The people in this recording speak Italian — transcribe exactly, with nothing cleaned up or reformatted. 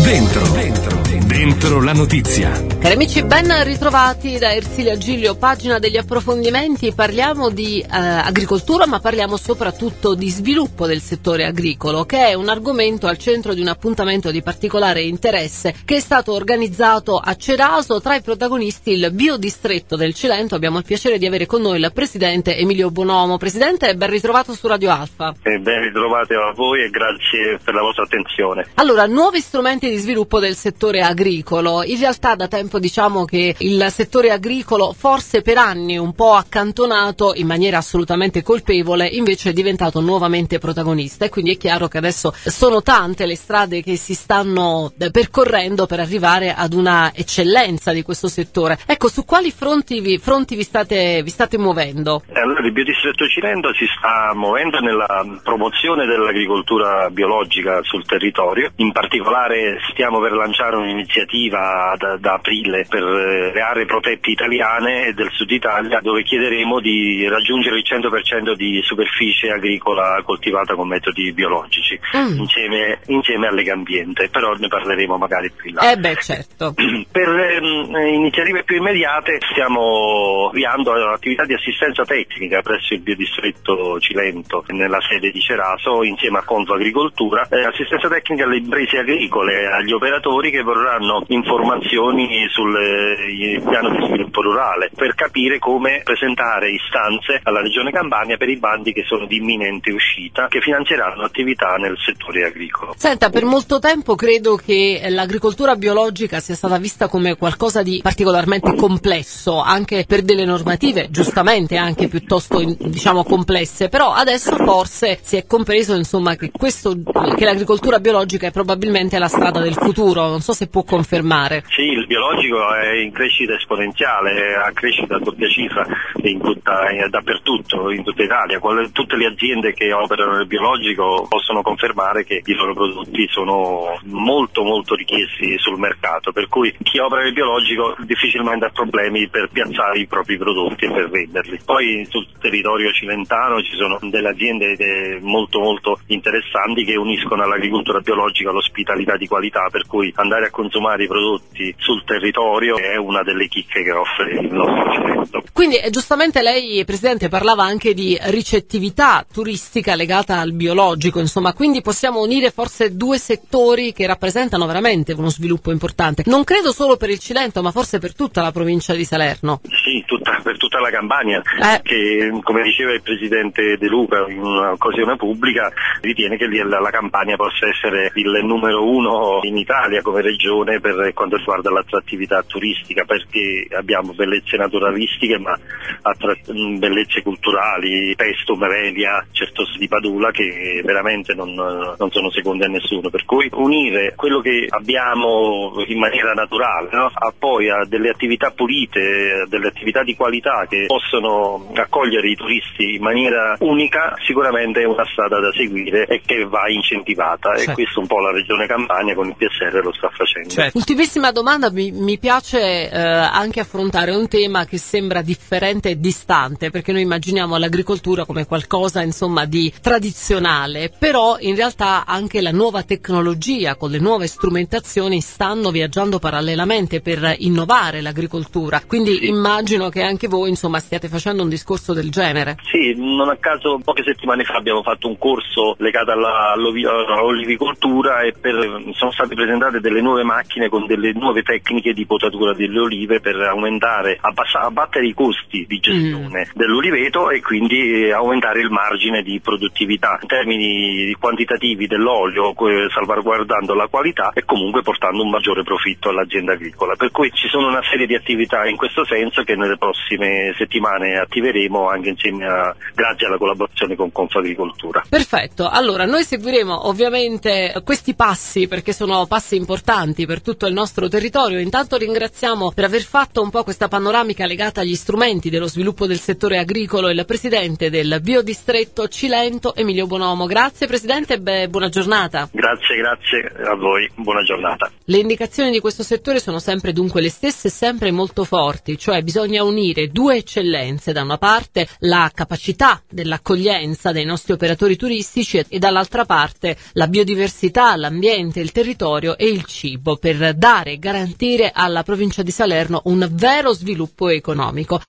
Dentro, dentro, dentro la notizia. Cari amici, ben ritrovati da Ersilia Giglio, pagina degli approfondimenti. Parliamo di eh, agricoltura, ma parliamo soprattutto di sviluppo del settore agricolo, che è un argomento al centro di un appuntamento di particolare interesse che è stato organizzato a Ceraso. Tra i protagonisti il biodistretto del Cilento. Abbiamo il piacere di avere con noi il presidente Emilio Bonomo. Presidente, ben ritrovato su Radio Alfa. Eh, ben ritrovati a voi e grazie per la vostra attenzione. Allora, nuovi strumenti di sviluppo del settore agricolo. In realtà da tempo diciamo che il settore agricolo, forse per anni un po' accantonato in maniera assolutamente colpevole, invece è diventato nuovamente protagonista, e quindi è chiaro che adesso sono tante le strade che si stanno percorrendo per arrivare ad una eccellenza di questo settore. Ecco, su quali fronti vi, fronti vi state vi state muovendo? Allora, il biodistretto Cilento si sta muovendo nella promozione dell'agricoltura biologica sul territorio. In particolare stiamo per lanciare un'iniziativa da, da aprile per le aree protette italiane e del sud Italia, dove chiederemo di raggiungere il cento per cento di superficie agricola coltivata con metodi biologici, mm. insieme, insieme alle Legambiente, però ne parleremo magari più in là. Eh beh, certo. Per ehm, iniziative più immediate stiamo avviando attività di assistenza tecnica presso il biodistretto Cilento nella sede di Ceraso insieme a Confagricoltura, eh, assistenza tecnica alle imprese agricole, agli operatori che vorranno informazioni sul eh, piano di sviluppo rurale per capire come presentare istanze alla Regione Campania per i bandi che sono di imminente uscita, che finanzieranno attività nel settore agricolo. Senta, per molto tempo credo che l'agricoltura biologica sia stata vista come qualcosa di particolarmente complesso, anche per delle normative giustamente anche piuttosto diciamo complesse, però adesso forse si è compreso insomma che questo che l'agricoltura biologica è probabilmente la strada del futuro. Non so se può confermare. Sì, il biologico è in crescita esponenziale, è a crescita a doppia cifra in tutta, in, dappertutto, in tutta Italia. Quale, tutte le aziende che operano nel biologico possono confermare che i loro prodotti sono molto molto richiesti sul mercato, per cui chi opera nel biologico difficilmente ha problemi per piazzare i propri prodotti e per venderli. Poi sul territorio cilentano ci sono delle aziende molto molto interessanti che uniscono all'agricoltura biologica l'ospitalità di qualità, per cui andare a consumare i prodotti sul territorio è una delle chicche che offre il nostro Cilento. Quindi eh, giustamente lei, Presidente, parlava anche di ricettività turistica legata al biologico, insomma, quindi possiamo unire forse due settori che rappresentano veramente uno sviluppo importante, non credo solo per il Cilento ma forse per tutta la provincia di Salerno. Sì, tutta, per tutta la Campania, eh. che come diceva il Presidente De Luca in un'occasione pubblica, ritiene che la Campania possa essere il numero uno in Italia come regione per quanto riguarda l'attrattività turistica, perché abbiamo bellezze naturalistiche ma attra- bellezze culturali, Pesto, Mevelia, Certoso di Padula, che veramente non, non sono seconde a nessuno, per cui unire quello che abbiamo in maniera naturale, no? a poi a delle attività pulite, delle attività di qualità che possono accogliere i turisti in maniera unica, sicuramente è una strada da seguire e che va incentivata, certo. E questo un po' la Regione Campania con il P S R lo sta facendo. Certo. Ultimissima domanda, mi, mi piace eh, anche affrontare un tema che sembra differente e distante, perché noi immaginiamo l'agricoltura come qualcosa insomma di tradizionale, però in realtà anche la nuova tecnologia con le nuove strumentazioni stanno viaggiando parallelamente per innovare l'agricoltura, quindi sì. Immagino che anche voi insomma stiate facendo un discorso del genere. Sì, non a caso poche settimane fa abbiamo fatto un corso legato alla, all'olivicoltura e per, sono state presentate delle nuove macchine con delle nuove tecniche di potatura delle olive per aumentare, abbassare, abbattere i costi di gestione mm. dell'oliveto e quindi aumentare il margine di produttività in termini quantitativi dell'olio, salvaguardando la qualità e comunque portando un maggiore profitto all'azienda agricola. Per cui ci sono una serie di attività in questo senso che nelle prossime settimane attiveremo anche insieme a, grazie alla collaborazione con Confagricoltura. Perfetto, allora noi seguiremo ovviamente questi passi perché sono passi importanti per tutto il nostro territorio. Intanto ringraziamo per aver fatto un po' questa panoramica legata agli strumenti dello sviluppo del settore agricolo il presidente del biodistretto Cilento, Emilio Bonomo. Grazie Presidente e beh, buona giornata. Grazie, grazie a voi, buona giornata. Le indicazioni di questo settore sono sempre dunque le stesse, sempre molto forti, cioè bisogna unire due eccellenze: da una parte la capacità dell'accoglienza dei nostri operatori turistici e dall'altra parte la biodiversità, l'ambiente, il territorio e il cibo, per dare e garantire alla provincia di Salerno un vero sviluppo economico.